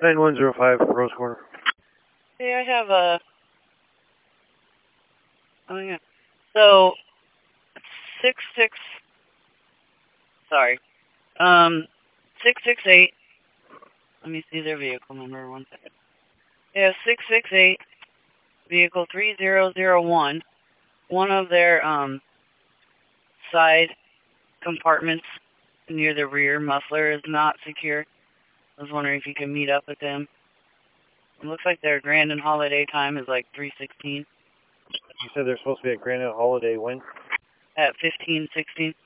9105 Rose Corner. Hey, I have a... Oh, yeah. So, 66... Sorry. 668... Let me see their vehicle number, 1 second. Yeah, 668, vehicle 3001. One of their, side compartments near the rear muffler is not secure. I was wondering if you could meet up with them. It looks like their Grand and Holiday time is like 3:16. You said they're supposed to be at Grand and Holiday when? At 15:16.